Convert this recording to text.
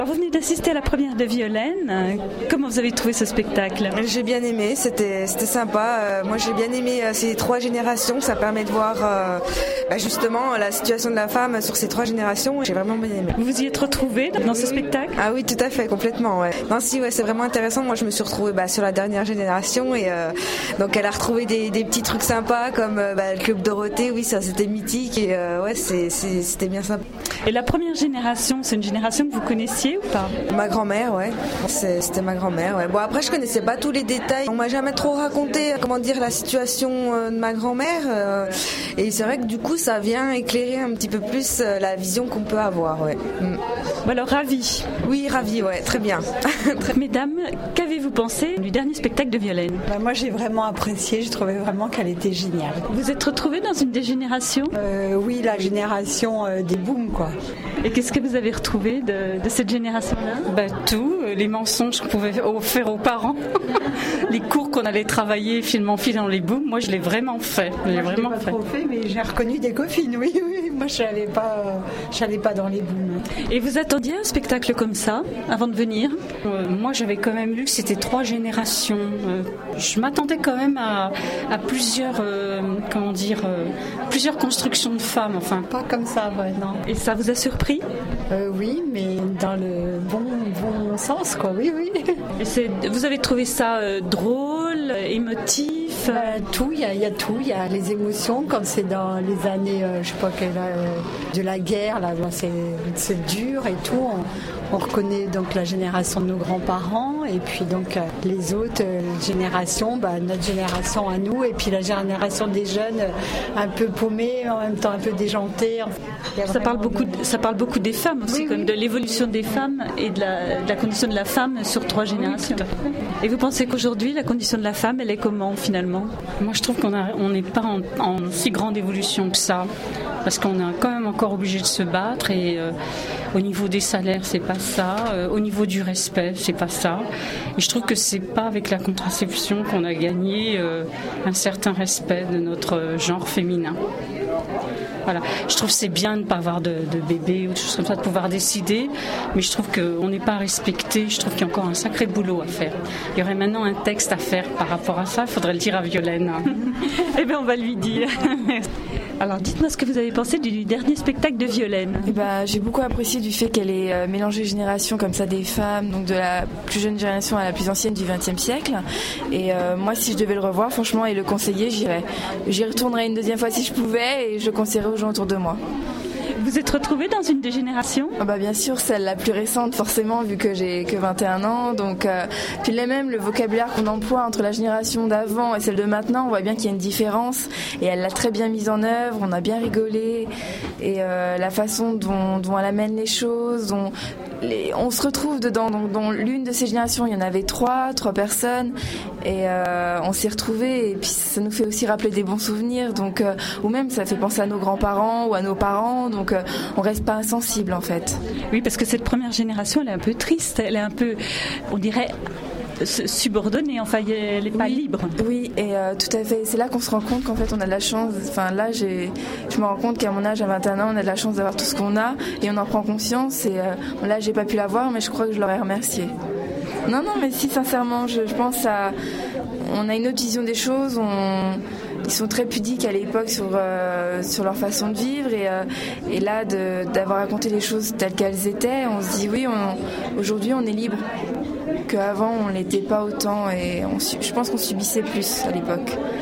Vous venez d'assister à la première de Violaine. Comment vous avez trouvé ce spectacle ? J'ai bien aimé, c'était sympa. Moi j'ai bien aimé ces 3 générations. Ça permet de voir justement la situation de la femme sur ces 3 générations. J'ai vraiment bien aimé. Vous vous y êtes retrouvée dans ce spectacle ? Ah oui, tout à fait, complètement. Ouais. Non, si, ouais, c'est vraiment intéressant. Moi je me suis retrouvée sur la dernière génération et donc elle a retrouvé des petits trucs sympas comme le Club Dorothée. Oui, ça c'était mythique et c'était bien sympa. Et la première génération, c'est une génération que vous connaissiez ou pas ? Ma grand-mère, ouais. C'était ma grand-mère, ouais. Bon, après, je connaissais pas tous les détails. On m'a jamais trop raconté, la situation de ma grand-mère. Et c'est vrai que du coup, ça vient éclairer un petit peu plus la vision qu'on peut avoir, ouais. Bon alors, ravie. Oui, ravie, ouais, très bien. Mesdames, qu'avez-vous pensé du dernier spectacle de Violaine ? Moi, j'ai vraiment apprécié. Je trouvais vraiment qu'elle était géniale. Vous êtes retrouvés dans une des générations ? Oui, la génération des booms, quoi. Et qu'est-ce que vous avez retrouvé de cette génération-là ? Tout, les mensonges qu'on pouvait faire aux parents, les cours qu'on allait travailler fil en fil dans les booms, moi je l'ai vraiment fait. Je l'ai pas trop fait, mais j'ai reconnu des copines, oui. Moi je n'allais pas dans les booms. Et vous attendiez un spectacle comme ça avant de venir ? Moi j'avais quand même lu que c'était 3 générations. Je m'attendais quand même à plusieurs, plusieurs constructions de femmes, enfin. Pas comme ça, ouais, non. Et ça vous a surpris ? Oui, mais dans le bon sens, quoi, oui. Et vous avez trouvé ça drôle, émotif ? Tout, il y a tout. Il y a les émotions, comme c'est dans les années, de la guerre, là, c'est dur et tout. On reconnaît donc la génération de nos grands-parents et puis donc les autres générations, notre génération à nous et puis la génération des jeunes un peu paumés, en même temps un peu déjantés. Ça parle beaucoup des femmes aussi, oui. De l'évolution des femmes et de la condition de la femme sur 3 générations. Oui, et vous pensez qu'aujourd'hui, la condition de la femme, elle est comment finalement ? Moi, je trouve qu'on n'est pas en si grande évolution que ça, parce qu'on est quand même encore obligé de se battre et au niveau des salaires, c'est pas ça. Au niveau du respect, c'est pas ça. Et je trouve que c'est pas avec la contraception qu'on a gagné un certain respect de notre genre féminin. Voilà. Je trouve que c'est bien de ne pas avoir de bébé ou des choses comme ça, de pouvoir décider, mais je trouve qu'on n'est pas respecté. Je trouve qu'il y a encore un sacré boulot à faire. Il y aurait maintenant un texte à faire par rapport à ça. Il faudrait le dire à Violaine. Eh bien, on va lui dire. Alors, dites-moi ce que vous avez pensé du dernier spectacle de Violaine. J'ai beaucoup apprécié du fait qu'elle ait mélangé générations comme ça des femmes, donc de la plus jeune génération à la plus ancienne du XXe siècle. Et moi, si je devais le revoir, franchement, et le conseiller, j'irais. J'y retournerais une deuxième fois si je pouvais et je conseillerais aux gens autour de moi. Vous êtes retrouvée dans une des générations ? Bien sûr, celle la plus récente forcément, vu que j'ai que 21 ans. Donc, puis là même, le vocabulaire qu'on emploie entre la génération d'avant et celle de maintenant, on voit bien qu'il y a une différence. Et elle l'a très bien mise en œuvre, on a bien rigolé. Et la façon dont elle amène les choses, on se retrouve dedans. Donc, dans l'une de ces générations, il y en avait 3 personnes. Et on s'y retrouvés. Et puis ça nous fait aussi rappeler des bons souvenirs. Donc, ou même ça fait penser à nos grands-parents ou à nos parents. Donc on reste pas insensible en fait. Oui, parce que cette première génération, elle est un peu triste, elle est un peu, on dirait, subordonnée, enfin elle n'est pas libre. Oui, et tout à fait. C'est là qu'on se rend compte qu'en fait on a de la chance. Enfin là, je me rends compte qu'à mon âge, à 21 ans, on a de la chance d'avoir tout ce qu'on a et on en prend conscience. Et là, j'ai pas pu l'avoir, mais je crois que je l'aurais remercié. Non, mais si, sincèrement, je pense on a une autre vision des choses. Ils sont très pudiques à l'époque sur leur façon de vivre et là d'avoir raconté les choses telles qu'elles étaient, on se dit oui, aujourd'hui on est libre, qu'avant on l'était pas autant et je pense qu'on subissait plus à l'époque.